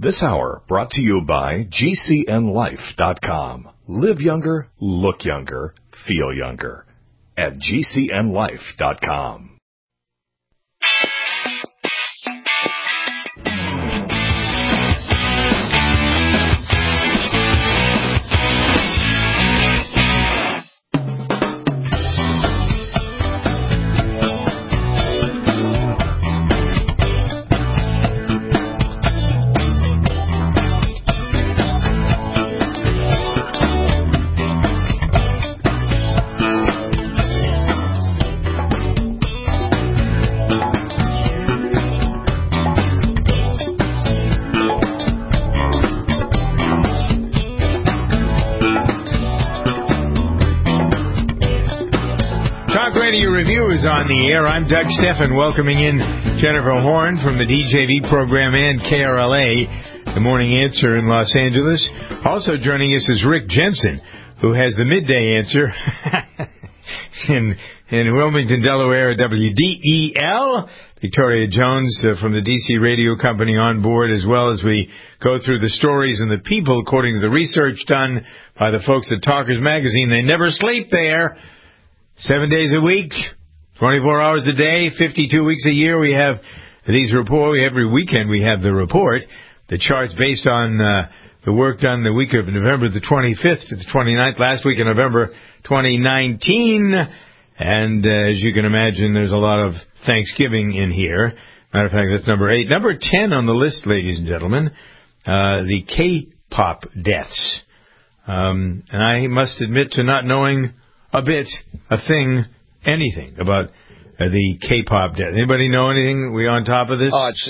This hour brought to you by GCNLife.com. Live younger, look younger, feel younger. At GCNLife.com. On the air, I'm Doug Steffen, welcoming in Jennifer Horn from the DJV program and KRLA, the Morning Answer in Los Angeles. Also joining us is Rick Jensen, who has the Midday Answer in Wilmington, Delaware, at WDEL. Victoria Jones from the DC Radio Company on board, as well as we go through the stories and the people, according to the research done by the folks at Talkers Magazine. They never sleep there. 7 days a week, 24 hours a day, 52 weeks a year. We have these reports. Every weekend we have the report. The charts based on the work done the week of November the 25th to the 29th, last week in November 2019. And as you can imagine, there's a lot of Thanksgiving in here. Matter of fact, that's number 8. Number 10 on the list, ladies and gentlemen, the K-pop deaths. And I must admit to not knowing anything about the K-pop death. Anybody know anything? We on top of this?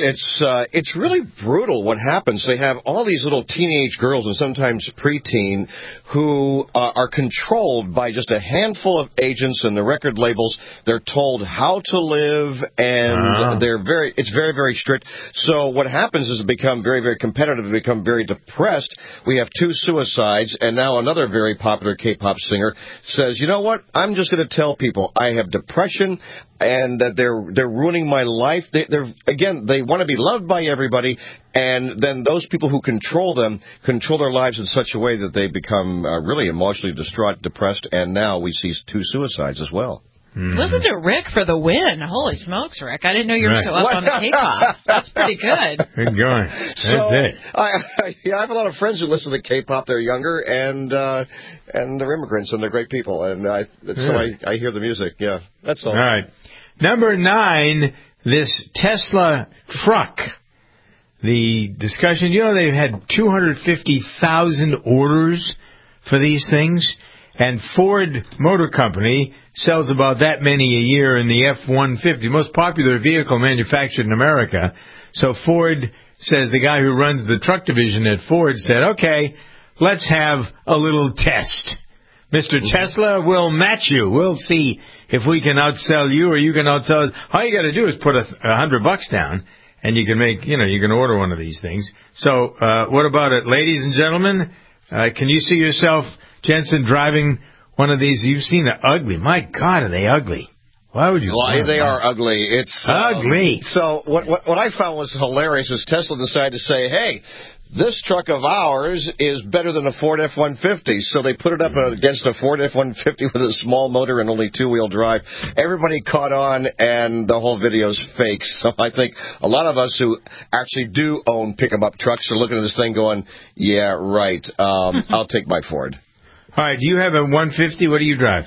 It's really brutal what happens. They have all these little teenage girls and sometimes preteen who are controlled by just a handful of agents and the record labels. They're told how to live, and it's very, very strict. So what happens is it become very, very competitive. They become very depressed. We have 2 suicides, and now another very popular K-pop singer says, you know what? I'm just going to tell people I have depression, and that they're ruining my life. They want to be loved by everybody, and then those people who control them control their lives in such a way that they become really emotionally distraught, depressed, and now we see 2 suicides as well. Mm-hmm. Listen to Rick for the win. Holy smokes, Rick. I didn't know you were so up on the K-pop. That's pretty good. Good going. That's it. I have a lot of friends who listen to K-pop. They're younger, and they're immigrants, and they're great people. And so I hear the music. Yeah, that's all. All right. Number 9, this Tesla truck. The discussion, they've had 250,000 orders for these things, and Ford Motor Company sells about that many a year in the F-150, most popular vehicle manufactured in America. So Ford says, the guy who runs the truck division at Ford said, okay, let's have a little test. Mr. Tesla, we'll match you. We'll see if we can outsell you or you can outsell us. All you got to do is put $100 down, and you can make, you can order one of these things. So what about it, ladies and gentlemen? Can you see yourself, Jensen, driving one of these? You've seen the ugly. My God, are they ugly? Why would you? Well, they are ugly. It's ugly. So what I found was hilarious is Tesla decided to say, hey, this truck of ours is better than a Ford F-150. So they put it up against a Ford F-150 with a small motor and only 2-wheel drive. Everybody caught on, and the whole video's fake. So I think a lot of us who actually do own pick-em-up trucks are looking at this thing going, yeah, right, I'll take my Ford. All right, do you have a 150? What do you drive?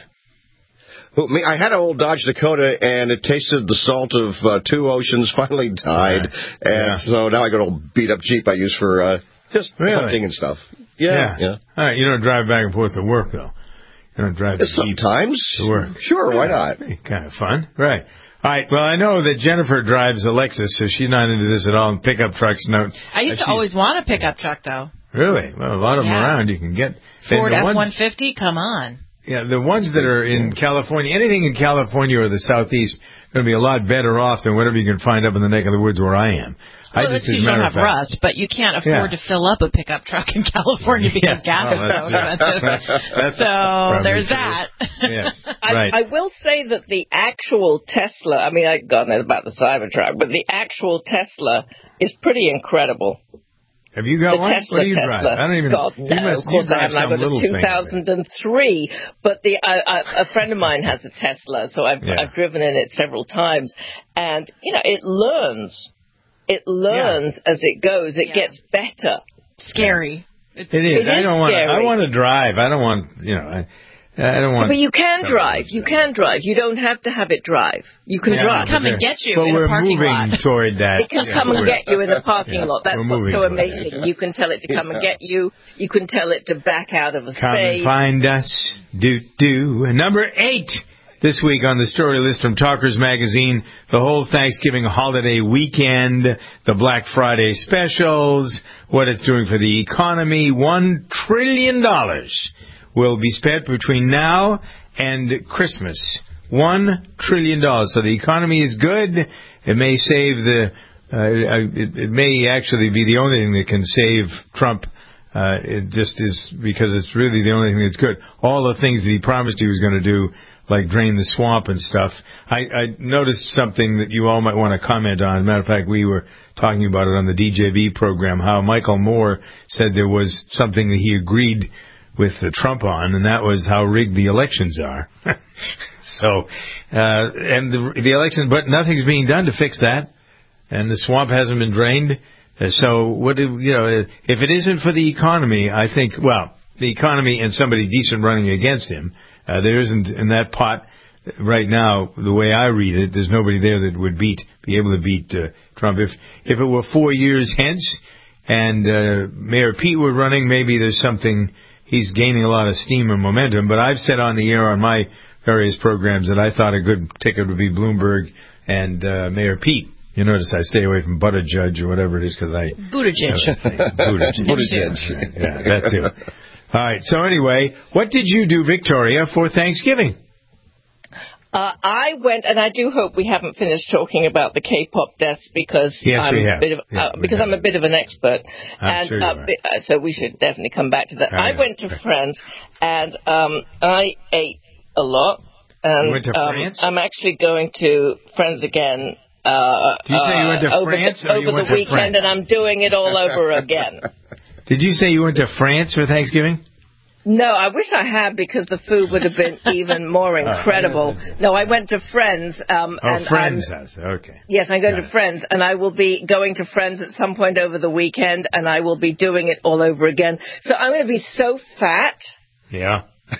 I had an old Dodge Dakota, and it tasted the salt of 2 oceans, finally died. So now I got a beat-up Jeep I use for just hunting and stuff. Yeah. All right, you don't drive back and forth to work, though. You don't drive the Jeep sometimes to work. Sure, why not? Kind of fun. Right. All right, well, I know that Jennifer drives a Lexus, so she's not into this at all, and pickup trucks. No. I used to always want a pickup truck, though. Really? Well, a lot of them around you can get. Ford F-150, come on. Yeah, the ones that are in California, anything in California or the Southeast, going to be a lot better off than whatever you can find up in the neck of the woods where I am. Well, you don't have rust, but you can't afford to fill up a pickup truck in California because gas is so expensive. So there's that. Yes, right. I will say that the actual Tesla, I mean, I got that about the Cybertruck, but the actual Tesla is pretty incredible. Have you got one? Tesla, What do you drive? I don't even know. God, no, of course I haven't. I've got a 2003, but a friend of mine has a Tesla, so I've driven in it several times, and it learns. It learns as it goes. It gets better. Scary. It is. I want to drive. I don't want. I don't want. But you can drive. You can drive. You don't have to have it drive. You can drive. Come and get you but in a parking lot. We're moving toward that. It can come and get you in a parking lot. That's what's so amazing. You can tell it to come and get you. You can tell it to back out of a space. Come and find us. Number 8 this week on the story list from Talkers Magazine. The whole Thanksgiving holiday weekend. The Black Friday specials. What it's doing for the economy. $1 trillion. Will be spent between now and Christmas. $1 trillion. So the economy is good. It may save it may actually be the only thing that can save Trump. It just is because it's really the only thing that's good. All the things that he promised he was going to do, like drain the swamp and stuff. I noticed something that you all might want to comment on. As a matter of fact, we were talking about it on the DJB program, how Michael Moore said there was something that he agreed with Trump on, and that was how rigged the elections are. So, and the elections, but nothing's being done to fix that, and the swamp hasn't been drained. So, if it isn't for the economy, I think, the economy and somebody decent running against him, there isn't in that pot right now. The way I read it, there's nobody there that would be able to beat Trump. If it were 4 years hence, and Mayor Pete were running, maybe there's something. He's gaining a lot of steam and momentum, but I've said on the air on my various programs that I thought a good ticket would be Bloomberg and Mayor Pete. You notice I stay away from Buttigieg or whatever it is because I... Buttigieg. Buttigieg. Yeah, that too. All right, so anyway, what did you do, Victoria, for Thanksgiving? I went, and I do hope we haven't finished talking about the K-pop deaths because I'm a bit of an expert, so we should definitely come back to that. I went to friends, and I ate a lot. And, you went to France? I'm actually going to friends again. Did you say you went to France over the weekend, and I'm doing it all over again. Did you say you went to France for Thanksgiving? No, I wish I had because the food would have been even more incredible. No, I went to Friends. Friends' house. Okay. Yes, I'm going to Friends, and I will be going to Friends at some point over the weekend, and I will be doing it all over again. So I'm going to be so fat. Yeah.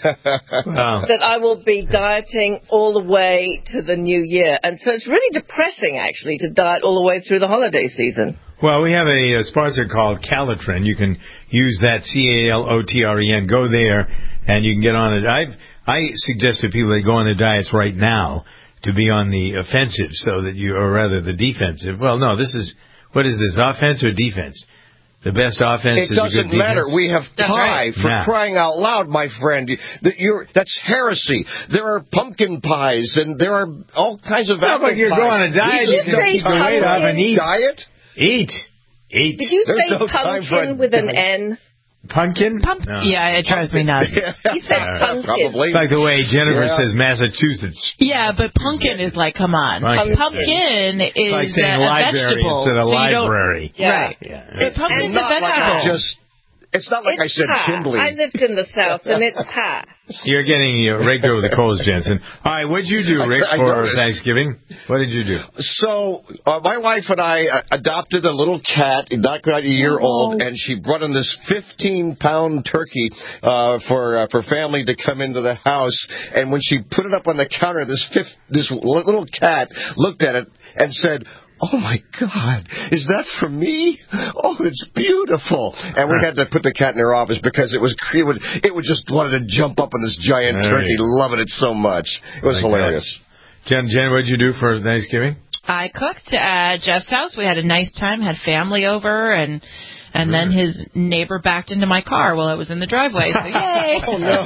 That I will be dieting all the way to the new year. And so it's really depressing, actually, to diet all the way through the holiday season. Well, we have a sponsor called Calitrin. You can use that CALOTREN. Go there, and you can get on it. I suggest to people that go on their diets right now to be on the offensive, so that or rather the defensive. Well, no, what is this, offense or defense? The best offense is a good defense. It doesn't matter. We have pie, for crying out loud, my friend. That's heresy. There are pumpkin pies, and there are all kinds of apple pies. But you go on a diet, you can keep the weight off and eat. Diet? Eat. Did you say pumpkin with an N? Pumpkin? No. Yeah, it drives me nuts. You said pumpkin. Probably. It's like the way Jennifer says Massachusetts. Yeah, but pumpkin is like, come on. Pumpkin is like saying a library vegetable. instead of library. Right. Yeah. But pumpkin's a vegetable. It's not like I said Chimbley. I lived in the South, and it's pie. You're getting raked over the coals, Jensen. All right, what did you do, Rick, for Thanksgiving? What did you do? So, my wife and I adopted a little cat, not quite a year old, and she brought in this 15-pound turkey for family to come into the house. And when she put it up on the counter, this little cat looked at it and said, "Oh, my God, is that for me? Oh, it's beautiful." And we had to put the cat in her office because it would just wanted to jump up on this giant turkey, loving it so much. It was hilarious. Jen, what did you do for Thanksgiving? I cooked at Jeff's house. We had a nice time, had family over, and then his neighbor backed into my car while I was in the driveway. So, yay! Oh, no.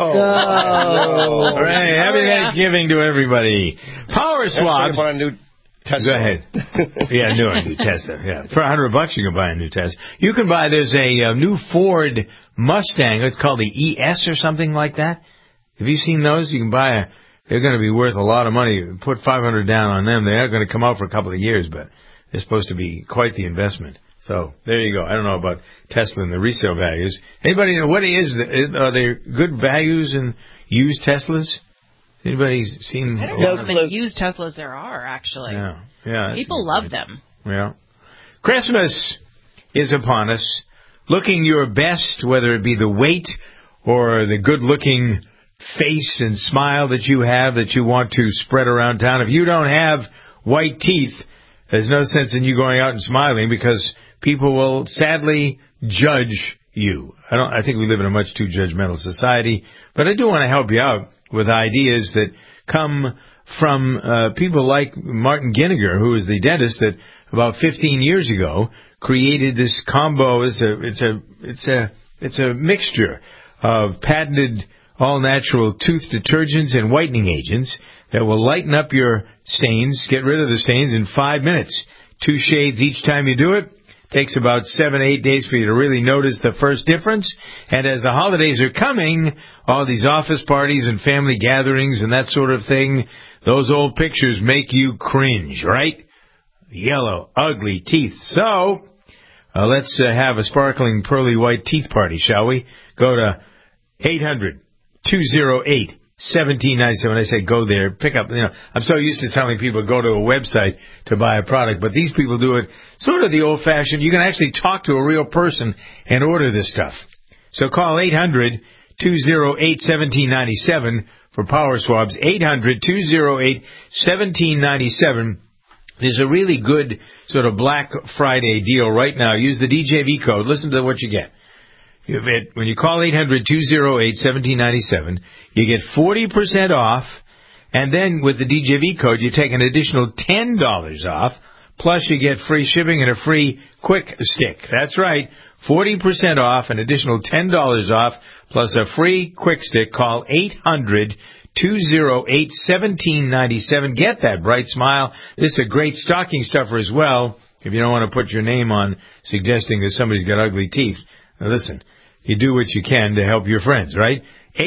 All right, happy Thanksgiving to everybody. Power swabs. Tesla. Go ahead. New Tesla. Yeah, for $100 you can buy a new Tesla. You can buy. There's a new Ford Mustang. It's called the ES or something like that. Have you seen those? You can buy They're going to be worth a lot of money. Put $500 down on them. They are going to come out for a couple of years, but they're supposed to be quite the investment. So there you go. I don't know about Tesla and the resale values. Anybody know what are there good values in used Teslas? Anybody seen? I don't know how many used Teslas there are, actually. Yeah. People love them. Yeah. Christmas is upon us. Looking your best, whether it be the weight or the good-looking face and smile that you have that you want to spread around town. If you don't have white teeth, there's no sense in you going out and smiling because people will sadly judge you. I think we live in a much too judgmental society, but I do want to help you out with ideas that come from people like Martin Ginniger, who is the dentist that about 15 years ago created this combo. It's a mixture of patented all-natural tooth detergents and whitening agents that will lighten up your stains, get rid of the stains in 5 minutes. 2 shades each time you do it. Takes about 7 to 8 days for you to really notice the first difference. And as the holidays are coming, all these office parties and family gatherings and that sort of thing, those old pictures make you cringe, right? Yellow, ugly teeth. So, let's have a sparkling, pearly white teeth party, shall we? Go to 800-208-1797. I say go there, pick up, I'm so used to telling people go to a website to buy a product, but these people do it sort of the old-fashioned. You can actually talk to a real person and order this stuff. So call 800-208-1797 for Power Swabs, 800-208-1797. There's a really good sort of Black Friday deal right now. Use the DJV code. Listen to what you get. When you call 800-208-1797, you get 40% off, and then with the DJV code, you take an additional $10 off, plus you get free shipping and a free quick stick. That's right, 40% off, an additional $10 off, plus a free quick stick. Call 800-208-1797. Get that bright smile. This is a great stocking stuffer as well, if you don't want to put your name on suggesting that somebody's got ugly teeth. Now listen, you do what you can to help your friends, right?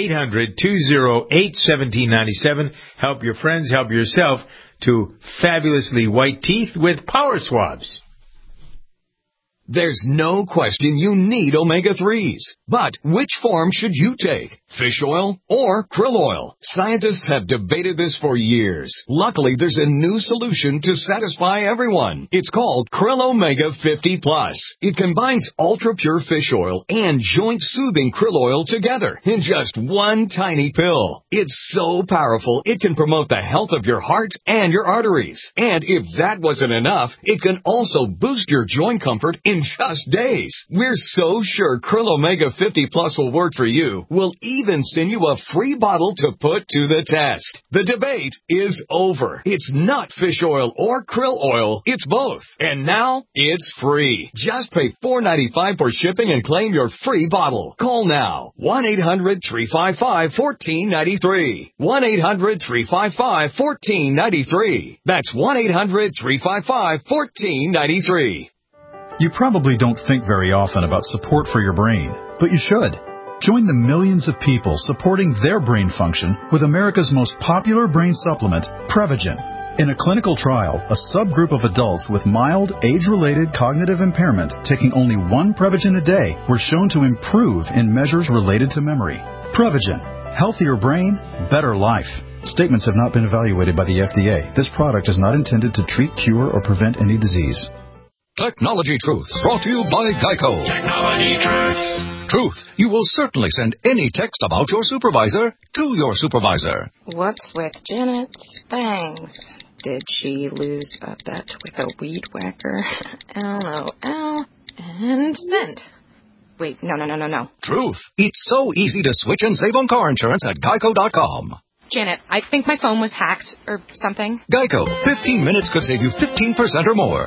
800-208-1797. Help your friends, help yourself to fabulously white teeth with Power Swabs. There's no question you need omega-3s. But which form should you take? Fish oil or krill oil? Scientists have debated this for years. Luckily, there's a new solution to satisfy everyone. It's called Krill Omega 50 Plus. It combines ultra-pure fish oil and joint-soothing krill oil together in just one tiny pill. It's so powerful, it can promote the health of your heart and your arteries. And if that wasn't enough, it can also boost your joint comfort in just days. We're so sure Krill Omega 50 Plus will work for you. We'll even send you a free bottle to put to the test. The debate is over. It's not fish oil or krill oil. It's both. And now, it's free. Just pay $4.95 for shipping and claim your free bottle. Call now. 1-800-355-1493. 1-800-355-1493. That's 1-800-355-1493. You probably don't think very often about support for your brain, but you should. Join the millions of people supporting their brain function with America's most popular brain supplement, Prevagen. In a clinical trial, a subgroup of adults with mild, age-related cognitive impairment taking only one Prevagen a day were shown to improve in measures related to memory. Prevagen. Healthier brain, better life. Statements have not been evaluated by the FDA. This product is not intended to treat, cure, or prevent any disease. Technology Truth, brought to you by Geico. Technology Truth. Truth, you will certainly send any text about your supervisor to your supervisor. What's with Janet's fangs? Did she lose a bet with a weed whacker? LOL. And send. Wait, no. Truth. It's so easy to switch and save on car insurance at Geico.com. Janet, I think my phone was hacked or something. Geico. 15 minutes could save you 15% or more.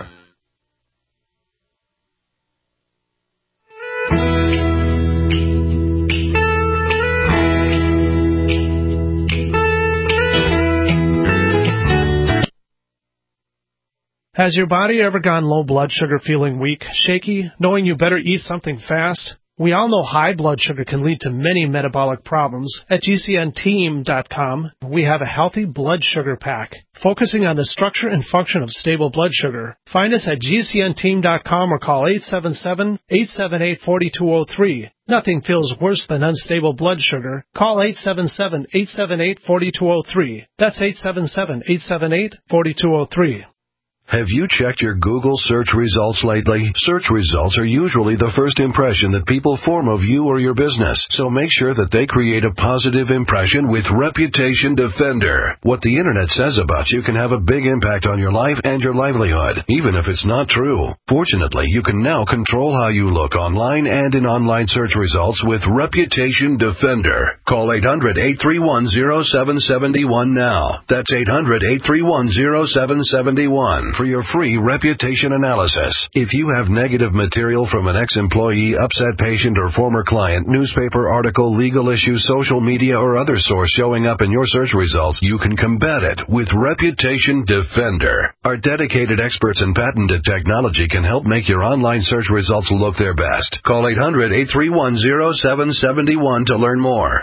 Has your body ever gone low blood sugar, feeling weak, shaky, knowing you better eat something fast? We all know high blood sugar can lead to many metabolic problems. At GCNteam.com, we have a healthy blood sugar pack, focusing on the structure and function of stable blood sugar. Find us at GCNteam.com or call 877-878-4203. Nothing feels worse than unstable blood sugar. Call 877-878-4203. That's 877-878-4203. Have you checked your Google search results lately? Search results are usually the first impression that people form of you or your business, so make sure that they create a positive impression with Reputation Defender. What the Internet says about you can have a big impact on your life and your livelihood, even if it's not true. Fortunately, you can now control how you look online and in online search results with Reputation Defender. Call 800-831-0771 now. That's 800-831-0771. For your free reputation analysis. If you have negative material from an ex-employee, upset patient, or former client, newspaper article, legal issue, social media, or other source showing up in your search results, you can combat it with Reputation Defender. Our dedicated experts in patented technology can help make your online search results look their best. Call 800-831-0771 to learn more.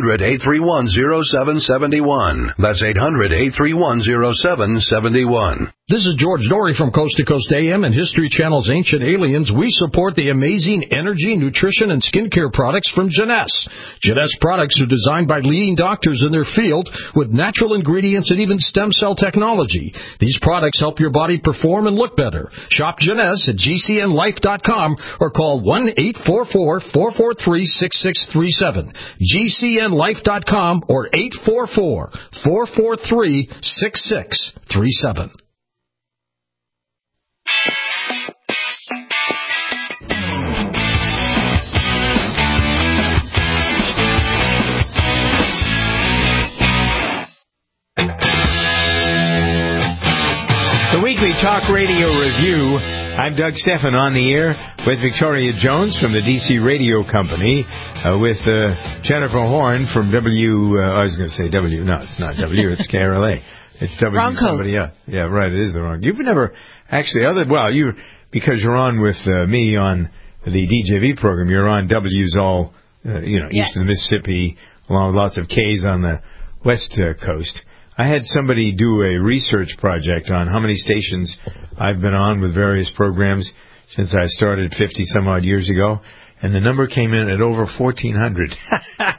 800-831-0771. That's 800-831-0771. This is George Dory from Coast to Coast AM and History Channel's Ancient Aliens. We support the amazing energy, nutrition, and skincare products from Jeunesse. Jeunesse products are designed by leading doctors in their field with natural ingredients and even stem cell technology. These products help your body perform and look better. Shop Jeunesse at GCNlife.com or call 1-844-443-6637. GCNlife.com or 844-443-6637. The Weekly Talk Radio Review. I'm Doug Stephan on the air with Victoria Jones from the DC Radio Company, with Jennifer Horn from I was going to say W. No, it's not W. It's KRLA. It's W. Wrong somebody else. Yeah, right. It is the wrong. You've never actually because you're on with me on the DJV program. You're on W's all east of the Mississippi, along with lots of K's on the west coast. I had somebody do a research project on how many stations I've been on with various programs since I started 50-some-odd years ago, and the number came in at over 1,400. Wow.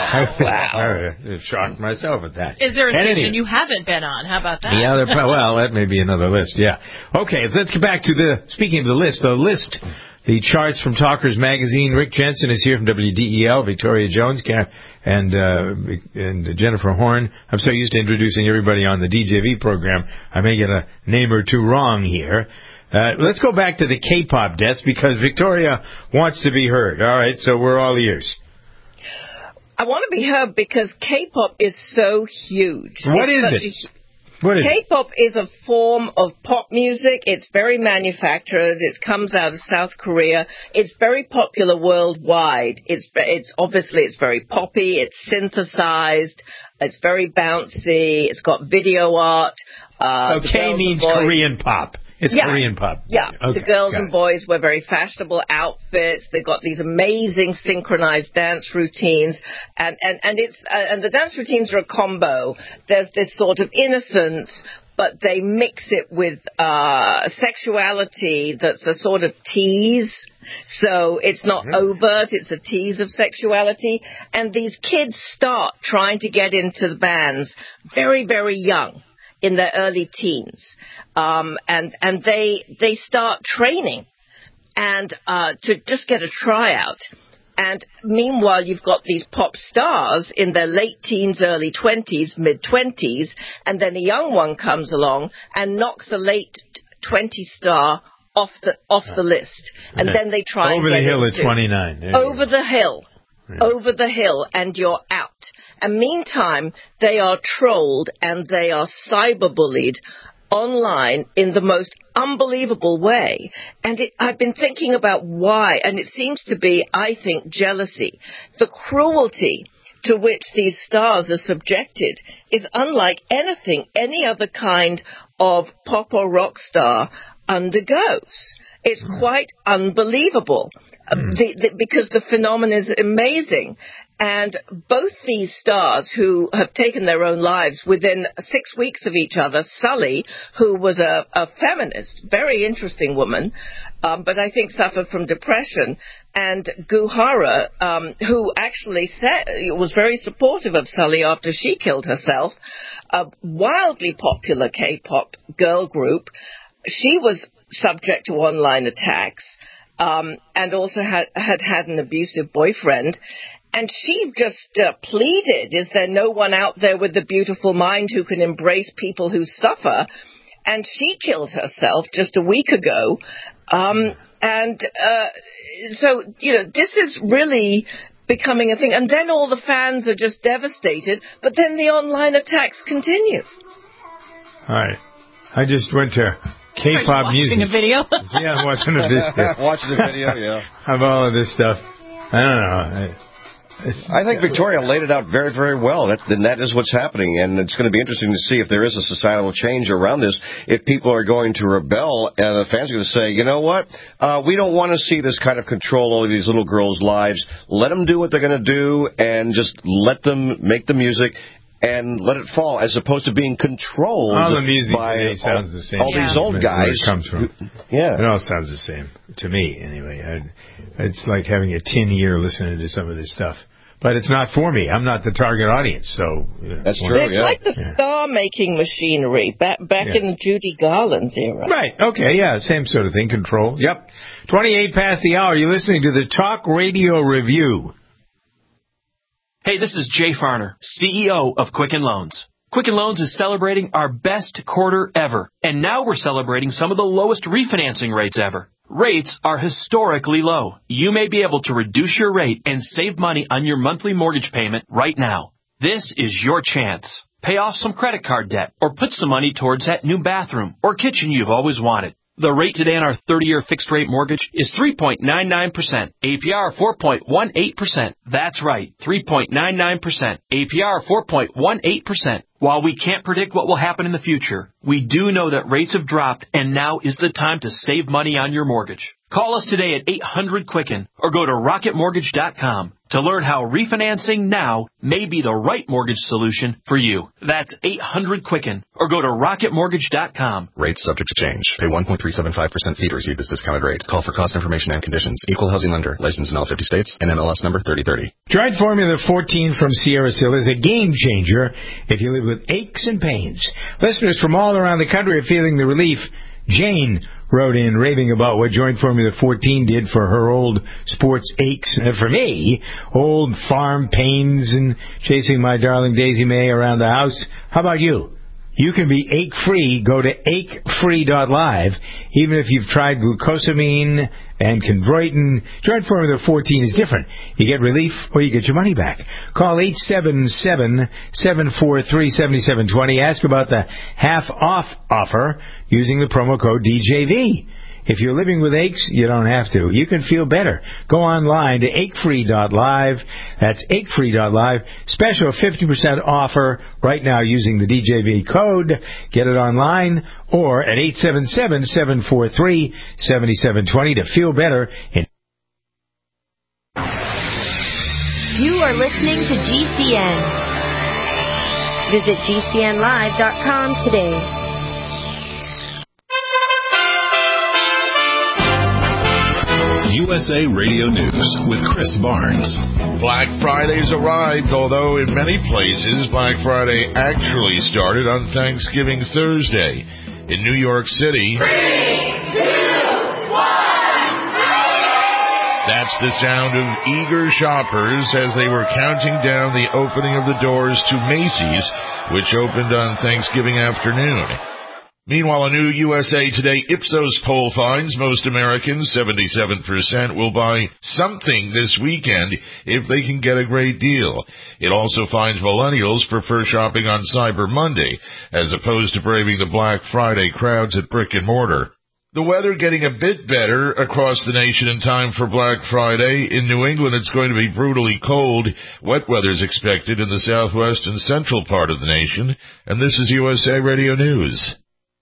I shocked myself at that. Is there a station you haven't been on? How about that? Yeah, well, that may be another list, yeah. Okay, let's get back to speaking of the list, the charts from Talkers Magazine. Rick Jensen is here from WDEL, Victoria Jones, and Jennifer Horn. I'm so used to introducing everybody on the DJV program, I may get a name or two wrong here. Let's go back to the K-pop deaths because Victoria wants to be heard. All right, so we're all ears. I want to be heard because K-pop is so huge. What is it? K-pop is a form of pop music. It's very manufactured. It comes out of South Korea. It's very popular worldwide. It's very poppy. It's synthesized. It's very bouncy. It's got video art. K means Korean pop. It's Korean pop. Yeah. Okay, the girls and boys wear very fashionable outfits. They've got these amazing synchronized dance routines. And the dance routines are a combo. There's this sort of innocence, but they mix it with sexuality that's a sort of tease. So it's not overt, it's a tease of sexuality. And these kids start trying to get into the bands very, very young, in their early teens. And they start training and to just get a tryout. And meanwhile, you've got these pop stars in their late teens, early 20s, mid-20s, and then a young one comes along and knocks a late 20 star off the list. And then they try over and the hill, it's 29. Over the hill. Yeah. Over the hill, and you're out. And meantime, they are trolled and they are cyberbullied online in the most unbelievable way. And I've been thinking about why, and it seems to be, I think, jealousy. The cruelty to which these stars are subjected is unlike anything any other kind of pop or rock star undergoes. It's quite unbelievable because the phenomenon is amazing. And both these stars who have taken their own lives within 6 weeks of each other, Sully, who was a feminist, very interesting woman, but I think suffered from depression, and Guhara, who actually was very supportive of Sully after she killed herself, a wildly popular K-pop girl group. She was subject to online attacks and also had an abusive boyfriend. And she just pleaded, is there no one out there with the beautiful mind who can embrace people who suffer? And she killed herself just a week ago. So, this is really becoming a thing. And then all the fans are just devastated, but then the online attacks continue. All right. I just went to K-pop music. Watching a video? Yeah, I'm watching a video. Watching the video, yeah. Of all of this stuff. I don't know. I think Victoria laid it out very, very well. That is what's happening, and it's going to be interesting to see if there is a societal change around this. If people are going to rebel, and the fans are going to say, you know what, we don't want to see this kind of control over these little girls' lives. Let them do what they're going to do, and just let them make the music and let it fall, as opposed to being controlled all the music by sounds the same. All these old guys. Where it comes from. Yeah. It all sounds the same, to me, anyway. It's like having a 10 ear listening to some of this stuff. But it's not for me. I'm not the target audience, so... That's true, It's like the star-making machinery back in Judy Garland's era. Right, okay, yeah, same sort of thing, control. Yep. 28 past the hour, you're listening to the Talk Radio Review. Hey, this is Jay Farner, CEO of Quicken Loans. Quicken Loans is celebrating our best quarter ever, and now we're celebrating some of the lowest refinancing rates ever. Rates are historically low. You may be able to reduce your rate and save money on your monthly mortgage payment right now. This is your chance. Pay off some credit card debt or put some money towards that new bathroom or kitchen you've always wanted. The rate today on our 30-year fixed-rate mortgage is 3.99%, APR 4.18%. That's right, 3.99%, APR 4.18%. While we can't predict what will happen in the future, we do know that rates have dropped, and now is the time to save money on your mortgage. Call us today at 800-QUICKEN or go to RocketMortgage.com to learn how refinancing now may be the right mortgage solution for you. That's 800-QUICKEN or go to RocketMortgage.com. Rates subject to change. Pay 1.375% fee to receive this discounted rate. Call for cost information and conditions. Equal housing lender. Licensed in all 50 states. NMLS number 3030. Tried Formula 14 from Sierra Sil is a game changer if you live with aches and pains. Listeners from all around the country are feeling the relief. Jane wrote in raving about what Joint Formula 14 did for her old sports aches. And for me, old farm pains and chasing my darling Daisy May around the house. How about you? You can be ache-free. Go to achefree.live. Even if you've tried glucosamine and chondroitin, Joint Formula 14 is different. You get relief or you get your money back. Call 877-743-7720. Ask about the half-off offer using the promo code DJV. If you're living with aches, you don't have to. You can feel better. Go online to achefree.live. That's achefree.live. Special 50% offer right now using the DJV code. Get it online or at 877-743-7720 to feel better. You are listening to GCN. Visit GCNlive.com today. USA Radio News with Chris Barnes. Black Friday's arrived, although in many places Black Friday actually started on Thanksgiving Thursday. In New York City, 3, 2, 1. That's the sound of eager shoppers as they were counting down the opening of the doors to Macy's, which opened on Thanksgiving afternoon. Meanwhile, a new USA Today Ipsos poll finds most Americans, 77%, will buy something this weekend if they can get a great deal. It also finds millennials prefer shopping on Cyber Monday, as opposed to braving the Black Friday crowds at brick and mortar. The weather getting a bit better across the nation in time for Black Friday. In New England, it's going to be brutally cold. Wet weather is expected in the southwest and central part of the nation. And this is USA Radio News.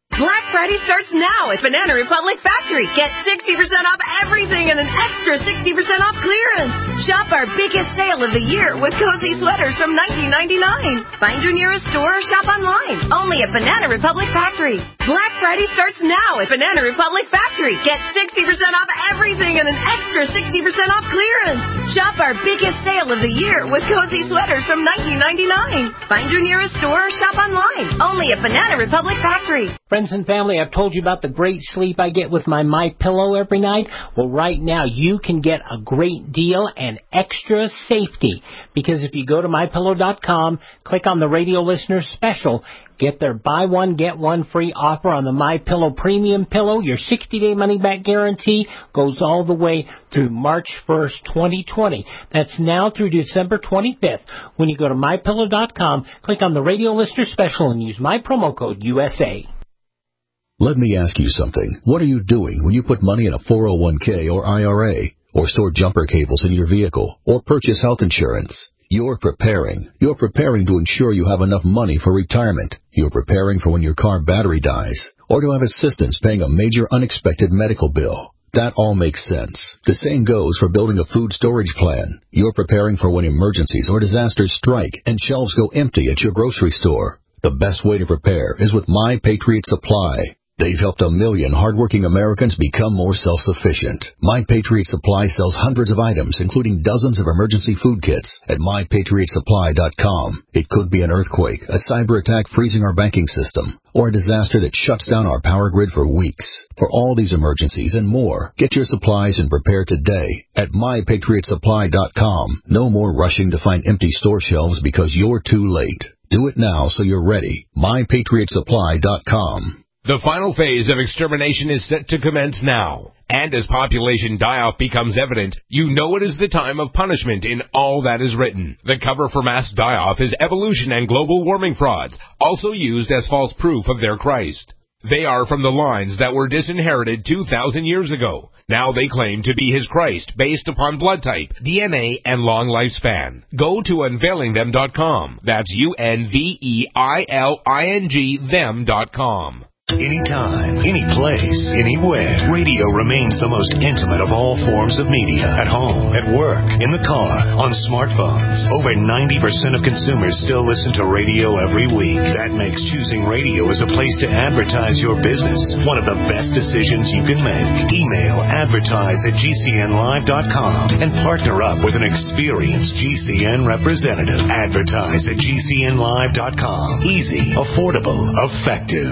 Black Friday starts now at Banana Republic Factory. Get 60% off everything and an extra 60% off clearance. Shop our biggest sale of the year with cozy sweaters from $19.99. Find your nearest store or shop online. Only at Banana Republic Factory. Black Friday starts now at Banana Republic Factory. Get 60% off everything and an extra 60% off clearance. Shop our biggest sale of the year with cozy sweaters from $19.99. Find your nearest store or shop online. Only at Banana Republic Factory. Friends and family, I've told you about the great sleep I get with my MyPillow every night. Well, right now you can get a great deal and extra safety, because if you go to MyPillow.com, click on the radio listener special, get their buy one, get one free offer on the MyPillow Premium Pillow. Your 60-day money-back guarantee goes all the way through March 1st, 2020. That's now through December 25th. When you go to MyPillow.com, click on the radio listener special and use my promo code USA. Let me ask you something. What are you doing when you put money in a 401k or IRA, or store jumper cables in your vehicle, or purchase health insurance? You're preparing. You're preparing to ensure you have enough money for retirement. You're preparing for when your car battery dies, or to have assistance paying a major unexpected medical bill. That all makes sense. The same goes for building a food storage plan. You're preparing for when emergencies or disasters strike and shelves go empty at your grocery store. The best way to prepare is with My Patriot Supply. They've helped 1 million hardworking Americans become more self-sufficient. My Patriot Supply sells hundreds of items, including dozens of emergency food kits, at MyPatriotSupply.com. It could be an earthquake, a cyber attack freezing our banking system, or a disaster that shuts down our power grid for weeks. For all these emergencies and more, get your supplies and prepare today at MyPatriotSupply.com. No more rushing to find empty store shelves because you're too late. Do it now so you're ready. MyPatriotSupply.com. The final phase of extermination is set to commence now. And as population die-off becomes evident, you know it is the time of punishment in all that is written. The cover for mass die-off is evolution and global warming frauds, also used as false proof of their Christ. They are from the lines that were disinherited 2,000 years ago. Now they claim to be his Christ based upon blood type, DNA, and long lifespan. Go to unveilingthem.com. That's UNVEILING them.com. Anytime, any place, anywhere, radio remains the most intimate of all forms of media. At home, at work, in the car, on smartphones. Over 90% of consumers still listen to radio every week. That makes choosing radio as a place to advertise your business one of the best decisions you can make. Email advertise@gcnlive.com and partner up with an experienced GCN representative. Advertise at gcnlive.com. Easy, affordable, effective.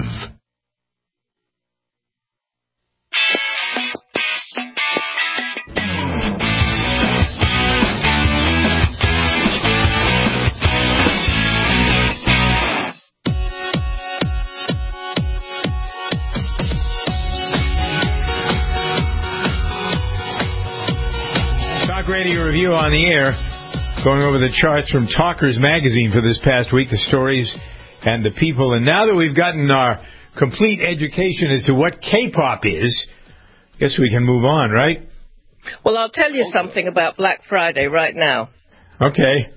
Radio Review on the air, going over the charts from Talkers Magazine for this past week, the stories and the people. And now that we've gotten our complete education as to what K-pop is, I guess we can move on, right? Well, I'll tell you something about Black Friday right now. Okay.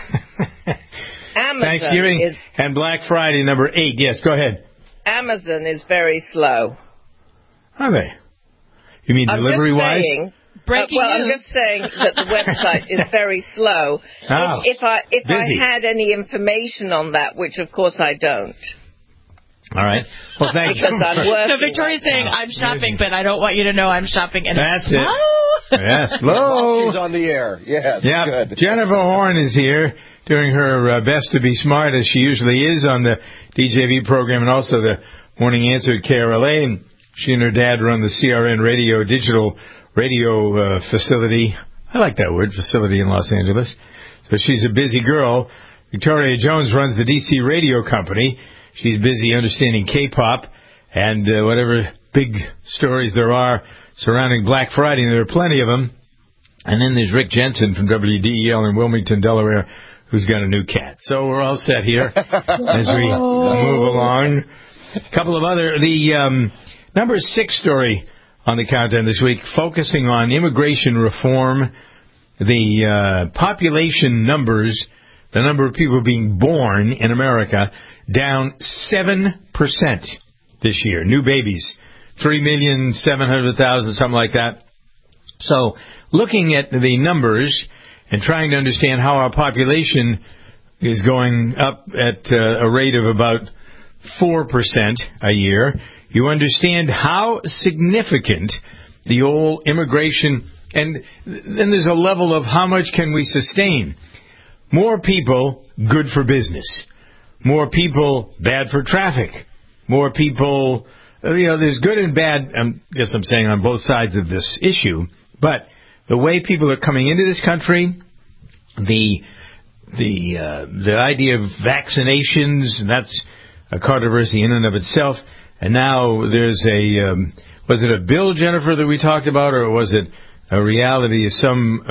Thanksgiving and Black Friday, number 8. Yes, go ahead. Amazon is very slow. Are they? You mean delivery-wise? I'm just saying that the website is very slow. Oh, if I had any information on that, which of course I don't. All right. Well, thank you. Because I'm working. So Victoria's saying, I'm shopping, but I don't want you to know I'm shopping. And that's it's slow. Yes, slow. She's on the air. Yes. Yeah. Good. Jennifer Horn is here doing her best to be smart, as she usually is on the DJV program and also the Morning Answer at KRLA. And she and her dad run the CRN Radio digital radio facility. I like that word, facility in Los Angeles. So she's a busy girl. Victoria Jones runs the DC Radio Company. She's busy understanding K-pop and whatever big stories there are surrounding Black Friday, and there are plenty of them. And then there's Rick Jensen from WDEL in Wilmington, Delaware, who's got a new cat. So we're all set here as we move along. A couple of the number 6 story on the countdown this week, focusing on immigration reform, the population numbers, the number of people being born in America, down 7%. this year. New babies, 3,700,000, something like that. So looking at the numbers and trying to understand how our population is going up at a rate of about 4% a year, you understand how significant the old immigration, and then there's a level of how much can we sustain. More people, good for business. More people, bad for traffic. More people, there's good and bad, I guess I'm saying on both sides of this issue, but the way people are coming into this country, the idea of vaccinations, and that's a controversy in and of itself. And now there's was it a bill, Jennifer, that we talked about, or was it a reality? It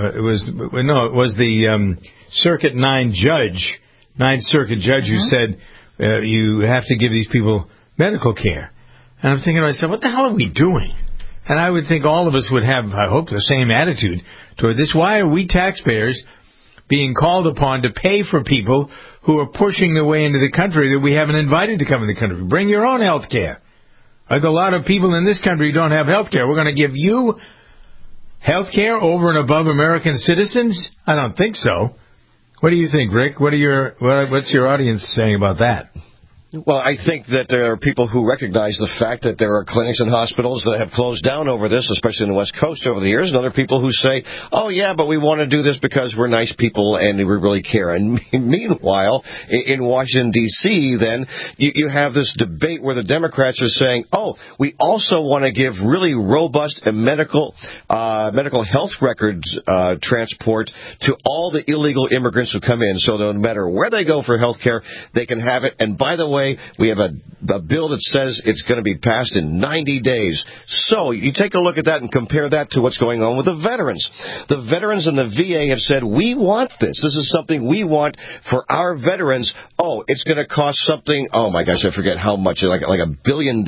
was the Circuit 9 judge, 9th Circuit judge, who said you have to give these people medical care. And I'm thinking to myself, what the hell are we doing? And I would think all of us would have, I hope, the same attitude toward this. Why are we taxpayers being called upon to pay for people who are pushing their way into the country that we haven't invited to come in the country? Bring your own health care. Like a lot of people in this country don't have health care. We're going to give you health care over and above American citizens? I don't think so. What do you think, Rick? What's your audience saying about that? Well, I think that there are people who recognize the fact that there are clinics and hospitals that have closed down over this, especially in the West Coast over the years, and other people who say, oh, yeah, but we want to do this because we're nice people and we really care. And meanwhile, in Washington, D.C., then, you have this debate where the Democrats are saying, oh, we also want to give really robust medical health records transport to all the illegal immigrants who come in, so no matter where they go for health care, they can have it. And by the way, we have a bill that says it's going to be passed in 90 days. So you take a look at that and compare that to what's going on with the veterans. The veterans and the VA have said, we want this. This is something we want for our veterans. Oh, it's going to cost something, oh my gosh, I forget how much, like $1 billion,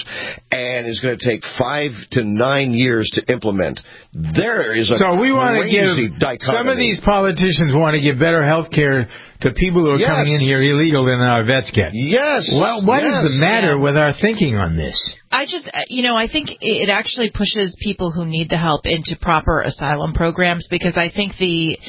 and it's going to take 5 to 9 years to implement. There is a crazy dichotomy. Some of these politicians want to give better health care to people who are coming in here illegal than our vets get. Yes. Well, what is the matter with our thinking on this? I think it actually pushes people who need the help into proper asylum programs, because I think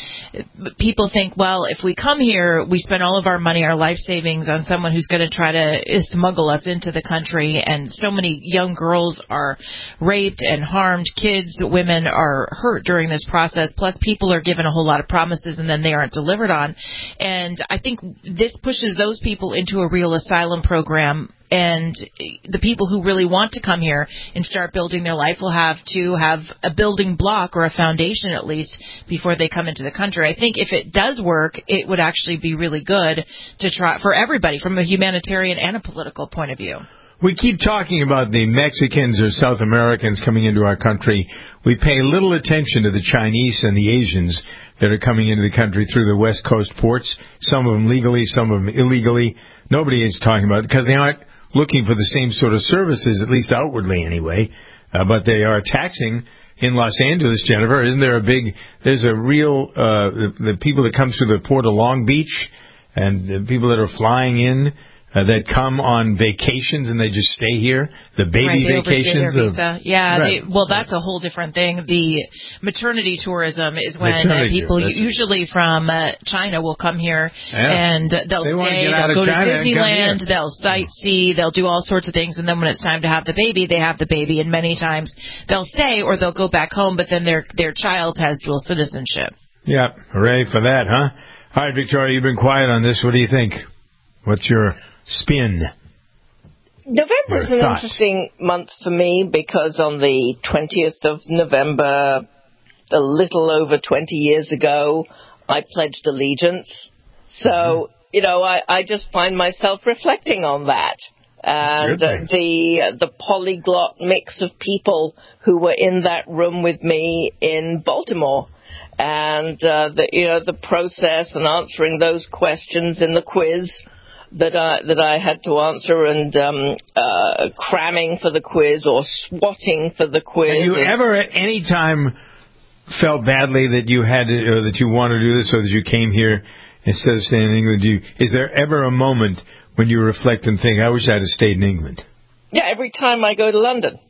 people think, well, if we come here, we spend all of our money, our life savings on someone who's going to try to smuggle us into the country, and so many young girls are raped and harmed, kids, women are hurt during this process, plus people are given a whole lot of promises and then they aren't delivered on. And I think this pushes those people into a real asylum program, and the people who really want to come here and start building their life will have to have a building block, or a foundation at least, before they come into the country. I think if it does work, it would actually be really good to try for everybody from a humanitarian and a political point of view. We keep talking about the Mexicans or South Americans coming into our country. We pay little attention to the Chinese and the Asians that are coming into the country through the West Coast ports, some of them legally, some of them illegally. Nobody is talking about it because they aren't looking for the same sort of services, at least outwardly anyway, but they are taxing in Los Angeles, Jennifer. Isn't there there's a real, the people that come through the port of Long Beach and the people that are flying in, that come on vacations and they just stay here, the baby vacations. That's a whole different thing. The maternity tourism is when people usually from China will come here and they'll stay, they'll go to Disneyland, they'll sightsee, they'll do all sorts of things, and then when it's time to have the baby, they have the baby, and many times they'll stay or they'll go back home, but then their child has dual citizenship. Yeah, hooray for that, huh? All right, Victoria, you've been quiet on this. What do you think? What's your spin? November is an interesting month for me because on the 20th of November, a little over 20 years ago, I pledged allegiance. So, I just find myself reflecting on that. And the polyglot mix of people who were in that room with me in Baltimore. And, the process and answering those questions in the quiz that I had to answer, and cramming for the quiz or swatting for the quiz. Have you ever at any time felt badly that you had to, or that you want to do this, or that you came here instead of staying in England? Is there ever a moment when you reflect and think, I wish I had stayed in England? Yeah, every time I go to London.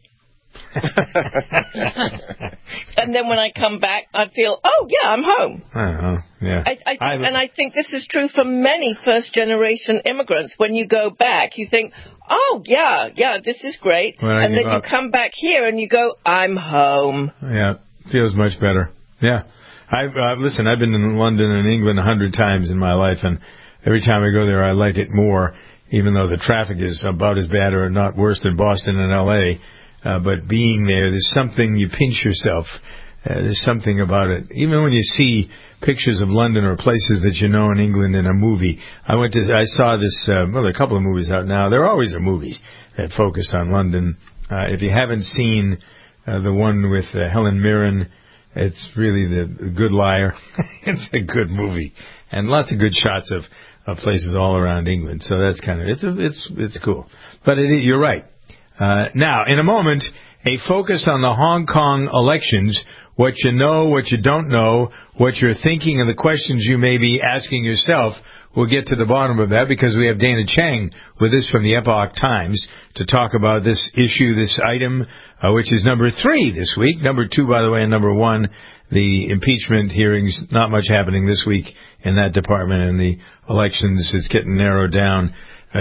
And then when I come back, I feel, oh, yeah, I'm home. Yeah. I think this is true for many first-generation immigrants. When you go back, you think, oh, yeah, this is great. And then you come back here and you go, I'm home. Yeah, feels much better. Yeah. Listen, I've been in London and England 100 times in my life, and every time I go there, I like it more, even though the traffic is about as bad or not worse than Boston and L.A., but being there's something, you pinch yourself. There's something about it. Even when you see pictures of London or places that you know in England in a movie. I saw this, there are a couple of movies out now. There always are movies that focused on London. If you haven't seen the one with Helen Mirren, it's really The Good Liar. It's a good movie. And lots of good shots of places all around England. So that's kind of, it's cool. But you're right. Now, in a moment, a focus on the Hong Kong elections, what you know, what you don't know, what you're thinking, and the questions you may be asking yourself. We'll get to the bottom of that because we have Dana Chang with us from the Epoch Times to talk about this issue, this item, which is number 3 this week. Number 2, by the way, and number 1, the impeachment hearings. Not much happening this week in that department, and the elections is getting narrowed down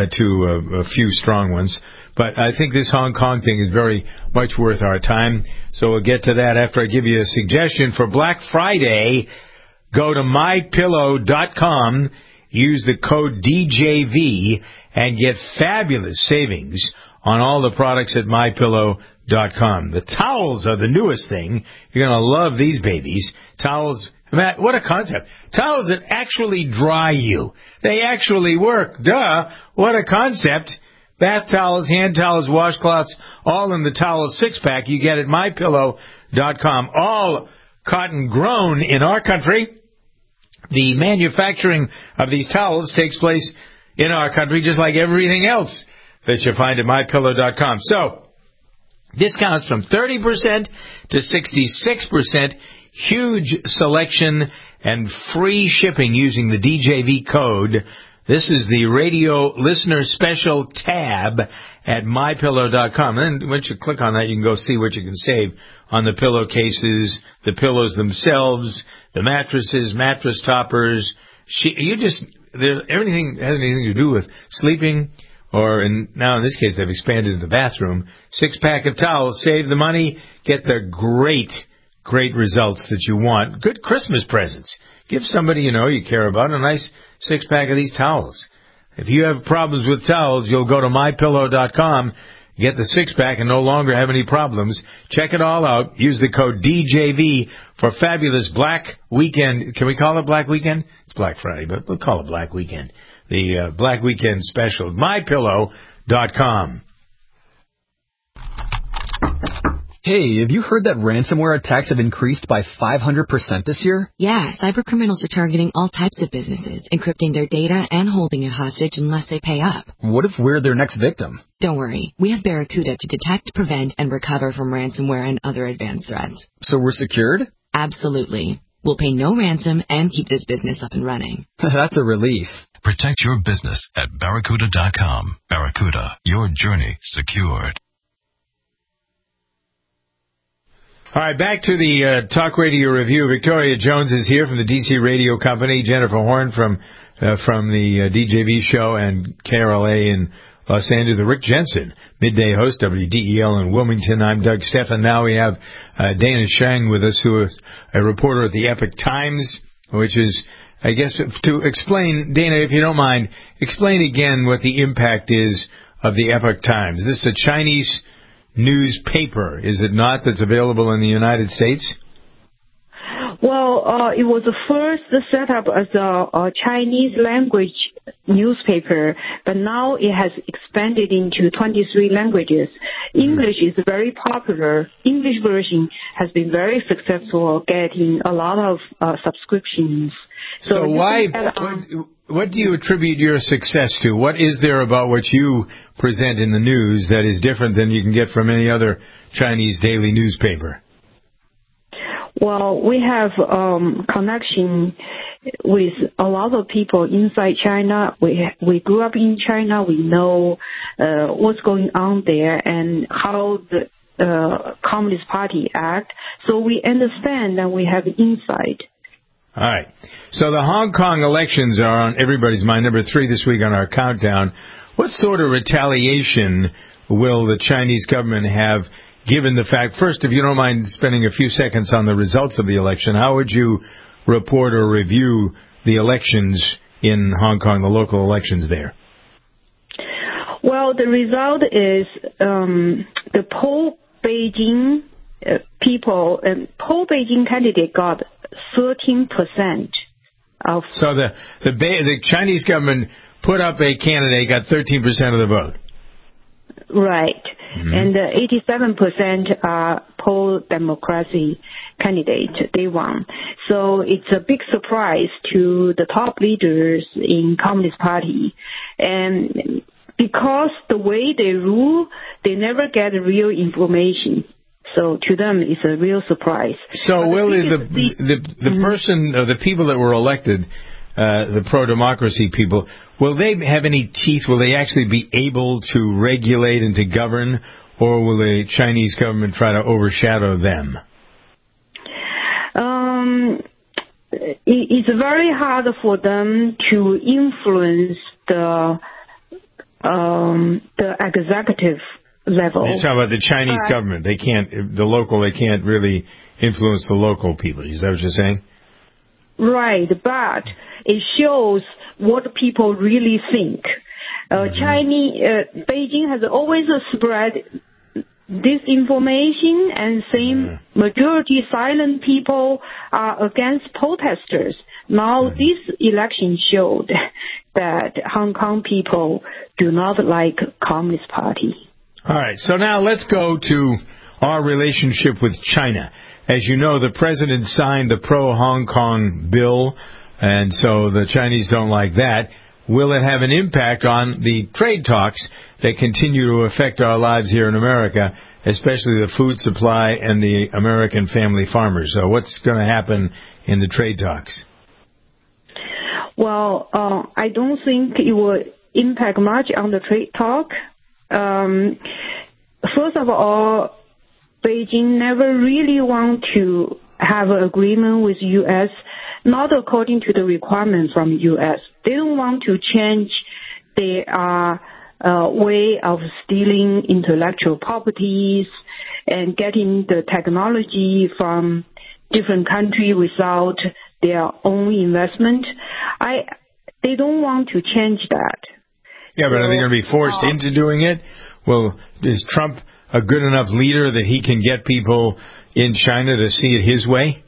to a few strong ones. But I think this Hong Kong thing is very much worth our time. So we'll get to that after I give you a suggestion for Black Friday. Go to MyPillow.com, use the code DJV, and get fabulous savings on all the products at MyPillow.com. The towels are the newest thing. You're going to love these babies. Towels, Matt, what a concept. Towels that actually dry you. They actually work. Duh. What a concept. Bath towels, hand towels, washcloths, all in the towel 6-pack you get at MyPillow.com. All cotton grown in our country. The manufacturing of these towels takes place in our country just like everything else that you find at MyPillow.com. So, discounts from 30% to 66%, huge selection, and free shipping using the DJV code. This is the radio listener special tab at MyPillow.com. And once you click on that, you can go see what you can save on the pillowcases, the pillows themselves, the mattresses, mattress toppers. Everything has anything to do with sleeping, now in this case they've expanded to the bathroom. 6-pack of towels, save the money, get the great results that you want. Good Christmas presents. Give somebody you care about a nice 6-pack of these towels. If you have problems with towels, you'll go to MyPillow.com, get the 6-pack, and no longer have any problems. Check it all out. Use the code DJV for fabulous Black Weekend. Can we call it Black Weekend? It's Black Friday, but we'll call it Black Weekend. The Black Weekend special. MyPillow.com. Hey, have you heard that ransomware attacks have increased by 500% this year? Yeah, cybercriminals are targeting all types of businesses, encrypting their data and holding it hostage unless they pay up. What if we're their next victim? Don't worry. We have Barracuda to detect, prevent, and recover from ransomware and other advanced threats. So we're secured? Absolutely. We'll pay no ransom and keep this business up and running. That's a relief. Protect your business at Barracuda.com. Barracuda, your journey secured. All right, back to the Talk Radio Review. Victoria Jones is here from the DC Radio Company. Jennifer Horn from the DJV show and KRLA in Los Angeles. Rick Jensen, midday host, WDEL in Wilmington. I'm Doug Stephan. Now we have Dana Chang with us, who is a reporter at the Epoch Times, which is, I guess, to explain, Dana, if you don't mind, explain again what the impact is of the Epoch Times. This is a Chinese newspaper, is it not, that's available in the United States? Well, it was first set up as a Chinese language newspaper, but now it has expanded into 23 languages. English is very popular. English version has been very successful, getting a lot of subscriptions. So why, what do you attribute your success to? What is there about what you present in the news that is different than you can get from any other Chinese daily newspaper? Well, we have connection with a lot of people inside China. We grew up in China. We know what's going on there and how the Communist Party act. So we understand and we have insight. All right. So the Hong Kong elections are on everybody's mind. Number 3 this week on our countdown. What sort of retaliation will the Chinese government have, given the fact, first, if you don't mind spending a few seconds on the results of the election, how would you report or review the elections in Hong Kong, the local elections there? Well, the result is the pro-Beijing people, pro-Beijing candidate got 13% of... So the Chinese government put up a candidate, got 13% of the vote. Right. Mm-hmm. And 87% are pro-democracy candidate. They won. So it's a big surprise to the top leaders in Communist Party. And because the way they rule, they never get real information. So to them, it's a real surprise. So will the person, or the people that were elected, the pro-democracy people, will they have any teeth? Will they actually be able to regulate and to govern, or will the Chinese government try to overshadow them? It's very hard for them to influence the executive level. You're talking about the Chinese government. They can't really influence the local people. Is that what you're saying? Right, but it shows what people really think. Beijing has always spread disinformation and saying majority silent people are against protesters. Now this election showed that Hong Kong people do not like Communist Party. All right, so now let's go to our relationship with China. As you know, the president signed the pro-Hong Kong bill, and so the Chinese don't like that. Will it have an impact on the trade talks that continue to affect our lives here in America, especially the food supply and the American family farmers? So what's going to happen in the trade talks? Well, I don't think it will impact much on the trade talk. First of all, Beijing never really want to have an agreement with U.S., not according to the requirements from U.S. They don't want to change their way of stealing intellectual properties and getting the technology from different countries without their own investment. They don't want to change that. Yeah, but are they going to be forced into doing it? Well, is Trump a good enough leader that he can get people in China to see it his way?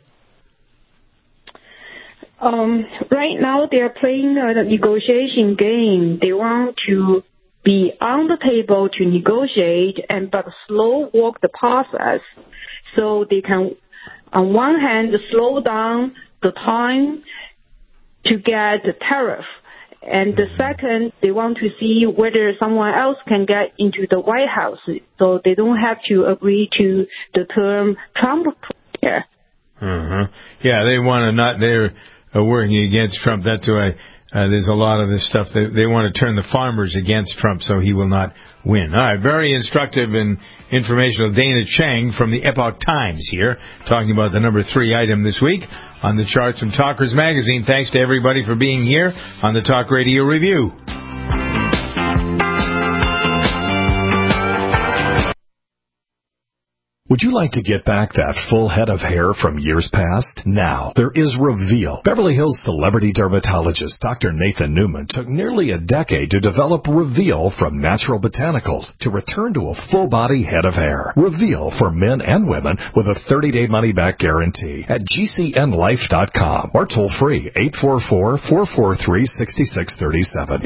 Right now, they are playing a negotiation game. They want to be on the table to negotiate, but slow walk the process, so they can, on one hand, slow down the time to get the tariff. And the second, they want to see whether someone else can get into the White House, so they don't have to agree to the term Trump put there. Yeah, they want to not. They're working against Trump. That's why there's a lot of this stuff. They want to turn the farmers against Trump, so he will not win. All right, very instructive and informational. Dana Chang from the Epoch Times here, talking about the number 3 item this week on the charts from Talkers Magazine. Thanks to everybody for being here on the Talk Radio Review. Would you like to get back that full head of hair from years past? Now, there is Reveal. Beverly Hills celebrity dermatologist Dr. Nathan Newman took nearly a decade to develop Reveal from natural botanicals to return to a full-body head of hair. Reveal for men and women with a 30-day money-back guarantee at GCNlife.com or toll-free 844-443-6637.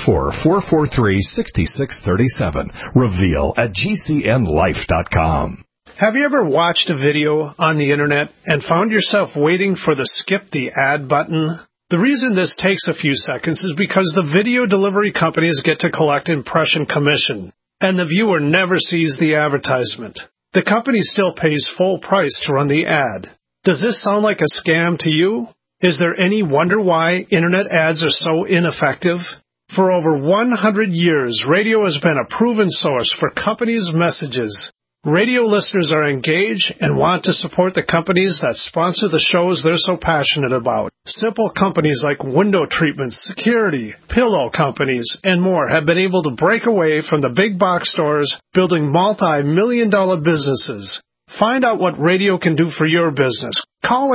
844-443-6637. Reveal at GCNlife.com. Have you ever watched a video on the internet and found yourself waiting for the skip the ad button? The reason this takes a few seconds is because the video delivery companies get to collect impression commission, and the viewer never sees the advertisement. The company still pays full price to run the ad. Does this sound like a scam to you? Is there any wonder why Internet ads are so ineffective? For over 100 years, radio has been a proven source for companies' messages. Radio listeners are engaged and want to support the companies that sponsor the shows they're so passionate about. Simple companies like window treatments, security, pillow companies, and more have been able to break away from the big box stores, building multi-million-dollar businesses. Find out what radio can do for your business. Call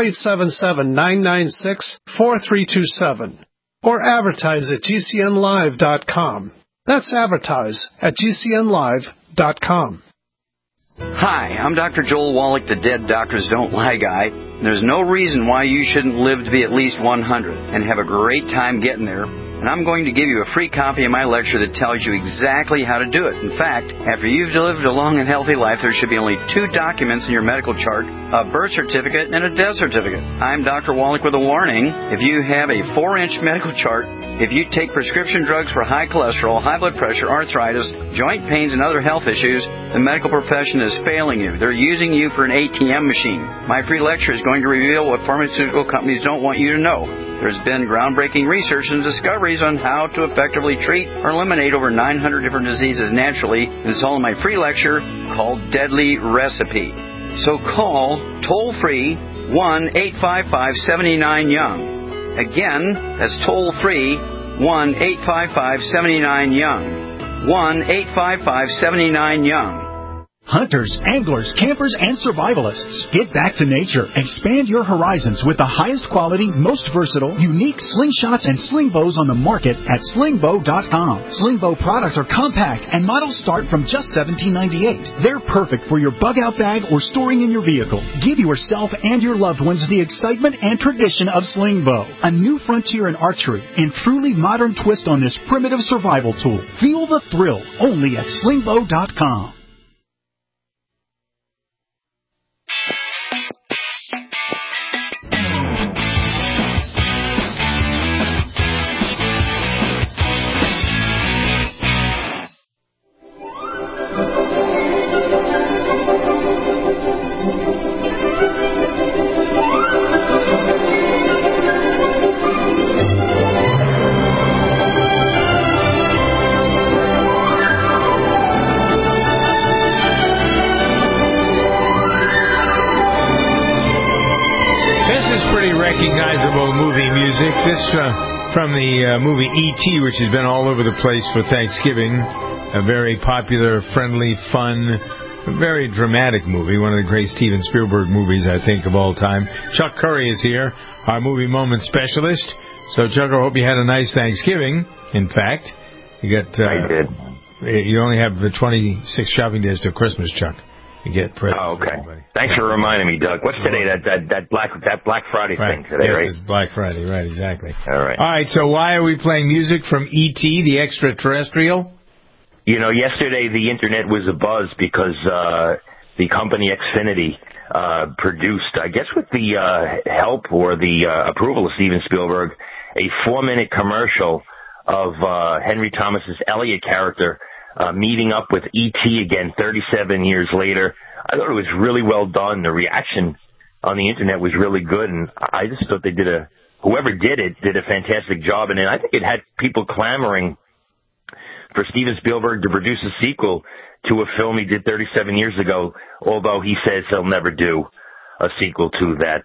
877-996-4327 or advertise at GCNlive.com. That's advertise at GCNlive.com. Hi, I'm Dr. Joel Wallach, the Dead Doctors Don't Lie guy. There's no reason why you shouldn't live to be at least 100 and have a great time getting there. And I'm going to give you a free copy of my lecture that tells you exactly how to do it. In fact, after you've lived a long and healthy life, there should be only 2 documents in your medical chart, a birth certificate and a death certificate. I'm Dr. Wallach with a warning. If you have a 4-inch medical chart, if you take prescription drugs for high cholesterol, high blood pressure, arthritis, joint pains, and other health issues, the medical profession is failing you. They're using you for an ATM machine. My free lecture is going to reveal what pharmaceutical companies don't want you to know. There's been groundbreaking research and discoveries on how to effectively treat or eliminate over 900 different diseases naturally, and it's all in my free lecture called Deadly Recipe. So call toll-free 1-855-79-YOUNG. Again, that's toll-free 1-855-79-YOUNG. 1-855-79-YOUNG. Hunters, anglers, campers, and survivalists. Get back to nature. Expand your horizons with the highest quality, most versatile, unique slingshots and sling bows on the market at slingbow.com. Slingbow products are compact and models start from just $17.98. They're perfect for your bug-out bag or storing in your vehicle. Give yourself and your loved ones the excitement and tradition of Slingbow, a new frontier in archery and truly modern twist on this primitive survival tool. Feel the thrill only at slingbow.com. Recognizable movie music. This from the movie E.T., which has been all over the place for Thanksgiving. A very popular, friendly, fun, very dramatic movie. One of the great Steven Spielberg movies, I think, of all time. Chuck Curry is here, our movie moment specialist. So, Chuck, I hope you had a nice Thanksgiving. In fact, you got. I did. You only have the 26 shopping days till Christmas, Chuck. You get presents. Oh, okay. Thanks for reminding me, Doug. What's today? That Black Friday thing today, right? Yes, it's Black Friday, right? Exactly. All right. All right. So why are we playing music from E.T., the extraterrestrial? You know, yesterday the internet was abuzz because the company Xfinity produced, I guess, with the help or the approval of Steven Spielberg, a 4-minute commercial of Henry Thomas's Elliot character. Meeting up with E.T. again 37 years later. I thought it was really well done. The reaction on the internet was really good, and I just thought whoever did it did a fantastic job. And I think it had people clamoring for Steven Spielberg to produce a sequel to a film he did 37 years ago, although he says he'll never do a sequel to that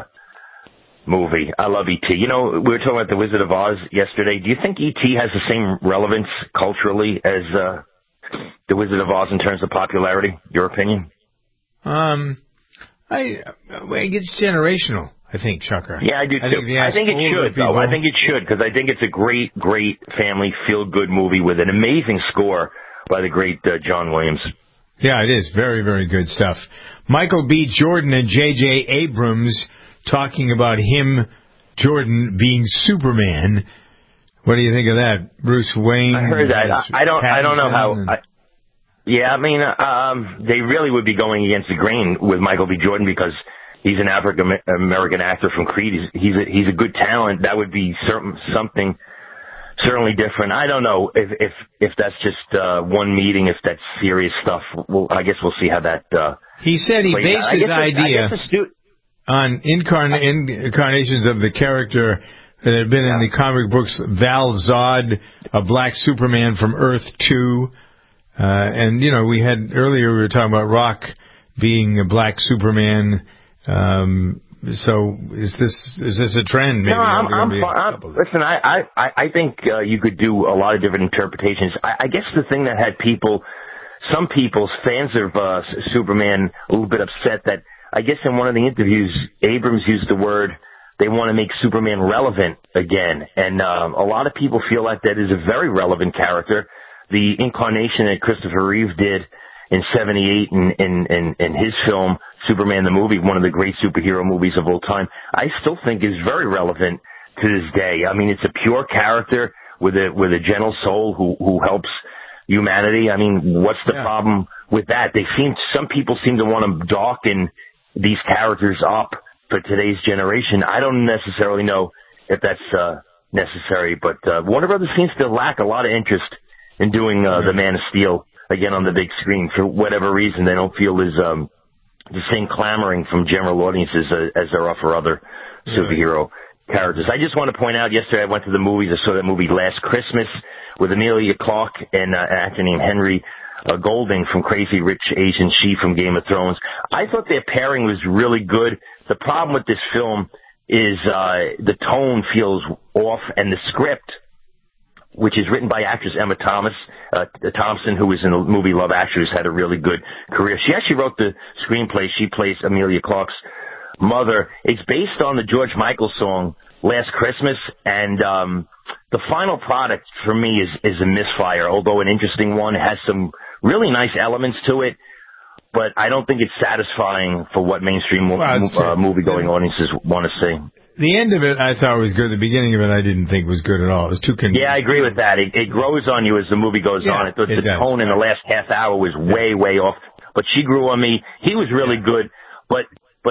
movie. I love E.T. You know, we were talking about The Wizard of Oz yesterday. Do you think E.T. has the same relevance culturally as The Wizard of Oz in terms of popularity? Your opinion? It's generational, I think, Chucker. Yeah, I do too. I think it should, though. I think it should, because I think it's a great, great family feel-good movie with an amazing score by the great John Williams. Yeah, it is. Very, very good stuff. Michael B. Jordan and J.J. Abrams talking about him, Jordan, being Superman. What do you think of that? Bruce Wayne? I heard that. I don't know how. I mean, they really would be going against the grain with Michael B. Jordan because he's an African American actor from Creed. He's a good talent. That would be something certainly different. I don't know if that's just one meeting, if that's serious stuff. Well, I guess we'll see how that. He said he based his idea. on incarnations of the character that had been in the comic books, Val Zod, a black Superman from Earth 2. And, we were talking about Rock being a black Superman. So is this a trend? Maybe listen, I think you could do a lot of different interpretations. I guess the thing that had some fans of Superman, a little bit upset that I guess in one of the interviews, Abrams used the word they want to make Superman relevant again, and a lot of people feel like that is a very relevant character. The incarnation that Christopher Reeve did in '78 in his film Superman the movie, one of the great superhero movies of all time, I still think is very relevant to this day. I mean, it's a pure character with a gentle soul who helps humanity. I mean, what's the problem with that? Some people seem to want to darken these characters up for today's generation. I don't necessarily know if that's necessary, but Warner Brothers seems to lack a lot of interest in doing the Man of Steel again on the big screen. For whatever reason, they don't feel the same clamoring from general audiences as there are for other superhero characters. I just want to point out, yesterday I went to the movies. I saw that movie Last Christmas with Emilia Clarke and an actor named Henry Golding from Crazy Rich Asian She from Game of Thrones. I thought their pairing was really good. The problem with this film is the tone feels off, and the script, which is written by actress Emma Thompson, who was in the movie Love Actually, who's had a really good career. She actually wrote the screenplay. She plays Emilia Clarke's mother. It's based on the George Michael song Last Christmas, and the final product for me is a misfire, although an interesting one. It has some really nice elements to it, but I don't think it's satisfying for what mainstream movie-going audiences want to see. The end of it I thought was good. The beginning of it I didn't think was good at all. It was too confusing. Yeah, I agree with that. It grows on you as the movie goes on. I thought the tone in the last half hour was way, way off. But she grew on me. He was really good. But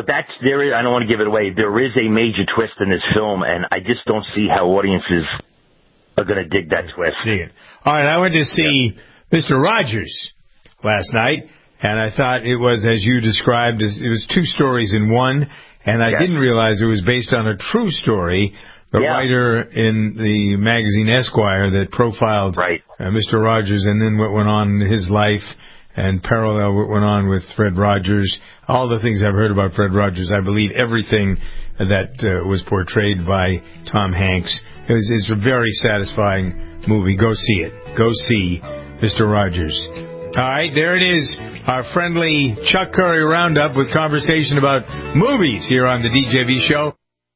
I don't want to give it away. There is a major twist in this film, and I just don't see how audiences are going to dig that twist. All right, I went to see Mr. Rogers last night, and I thought it was, as you described, it was two stories in one. And I didn't realize it was based on a true story. The writer in the magazine Esquire that profiled Mr. Rogers, and then what went on in his life, and parallel what went on with Fred Rogers. All the things I've heard about Fred Rogers, I believe everything that was portrayed by Tom Hanks. It's a very satisfying movie. Go see it. Go see Mr. Rogers. All right, there it is, our friendly Chuck Curry Roundup with conversation about movies here on the DJV Show.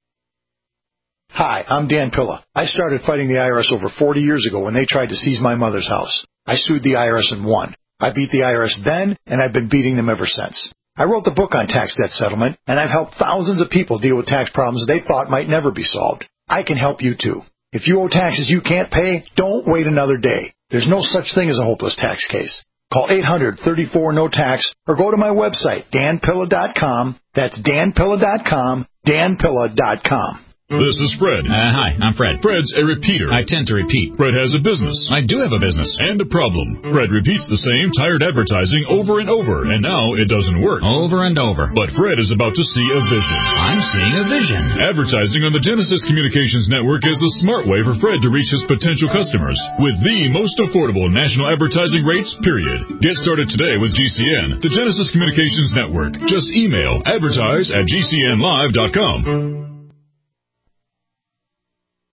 Hi, I'm Dan Pilla. I started fighting the IRS over 40 years ago when they tried to seize my mother's house. I sued the IRS and won. I beat the IRS then, and I've been beating them ever since. I wrote the book on tax debt settlement, and I've helped thousands of people deal with tax problems they thought might never be solved. I can help you too. If you owe taxes you can't pay, don't wait another day. There's no such thing as a hopeless tax case. Call 800-34-NO-TAX or go to my website, danpilla.com. That's danpilla.com, danpilla.com. This is Fred. Hi, I'm Fred. Fred's a repeater. I tend to repeat. Fred has a business. I do have a business. And a problem. Fred repeats the same tired advertising over and over, and now it doesn't work. Over and over. But Fred is about to see a vision. I'm seeing a vision. Advertising on the Genesis Communications Network is the smart way for Fred to reach his potential customers with the most affordable national advertising rates, period. Get started today with GCN, the Genesis Communications Network. Just email advertise@gcnlive.com.